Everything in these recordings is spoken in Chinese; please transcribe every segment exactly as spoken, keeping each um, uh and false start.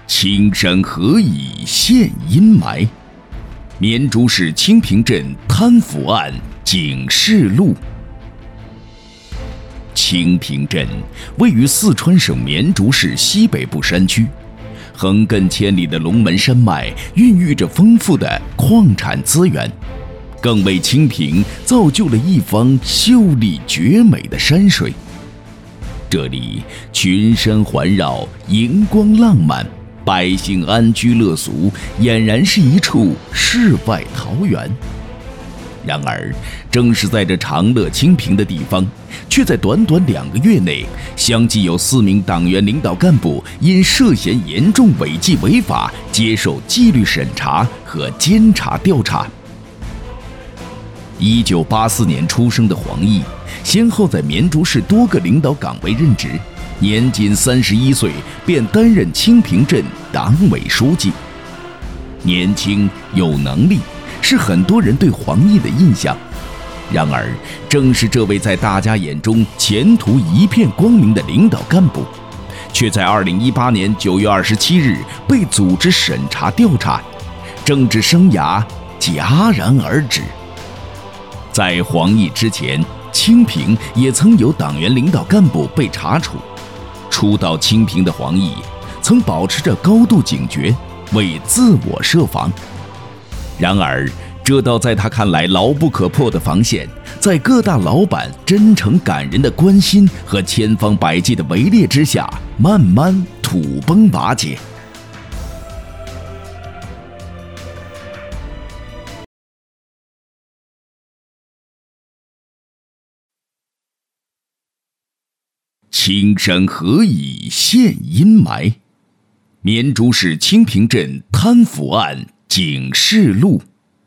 青山何以现阴霾？绵竹市清平镇贪腐案警示录。清平镇位于四川省绵竹市西北部山区，横亘千里的龙门山脉孕育着丰富的矿产资源，更为清平造就了一方秀丽绝美的山水。这里群山环绕，荧光浪漫，百姓安居乐俗，俨然是一处世外桃源。然而，正是在这长乐清平的地方，却在短短两个月内，相继有四名党员领导干部因涉嫌严重违纪违法，接受纪律审查和监察调查。一九八四年出生的黄奕，先后在绵竹市多个领导岗位任职，年仅三十一岁便担任清平镇党委书记。年轻有能力，是很多人对黄奕的印象。然而，正是这位在大家眼中前途一片光明的领导干部，却在二零一八年九月二十七日被组织审查调查，政治生涯戛然而止。在黄奕之前，清平也曾有党员领导干部被查处。初到清平的黄奕，曾保持着高度警觉，为自我设防。然而，这道在他看来牢不可破的防线，在各大老板真诚感人的关心和千方百计的围猎之下，慢慢土崩瓦解。青山何以现阴霾？绵竹市清平镇贪腐案警示录。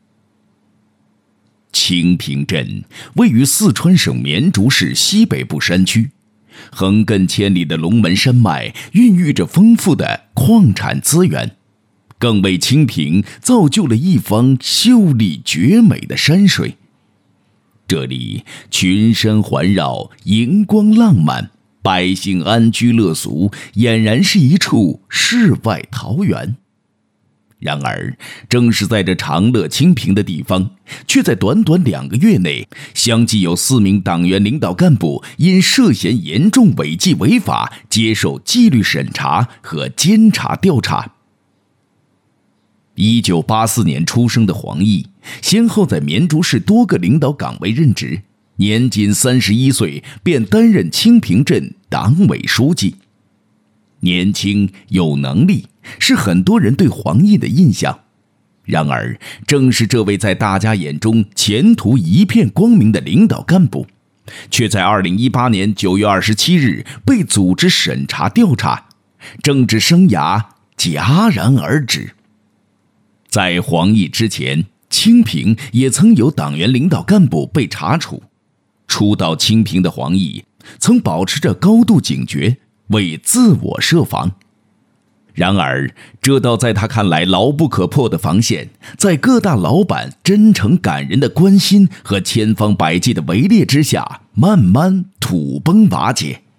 清平镇位于四川省绵竹市西北部山区，横亘千里的龙门山脉孕育着丰富的矿产资源，更为清平造就了一方秀丽绝美的山水。这里群山环绕，荧光浪漫，百姓安居乐俗，俨然是一处世外桃源。然而，正是在这长乐清平的地方，却在短短两个月内，相继有四名党员领导干部因涉嫌严重违纪违法，接受纪律审查和监察调查。一九八四年出生的黄奕，先后在绵竹市多个领导岗位任职，年仅三十一岁便担任清平镇党委书记。年轻有能力，是很多人对黄奕的印象。然而，正是这位在大家眼中前途一片光明的领导干部，却在二零一八年九月二十七日被组织审查调查，政治生涯戛然而止。在黄奕之前，清平也曾有党员领导干部被查处。初到清平的黄奕，曾保持着高度警觉，为自我设防。然而，这道在他看来牢不可破的防线，在各大老板真诚感人的关心和千方百计的围猎之下，慢慢土崩瓦解。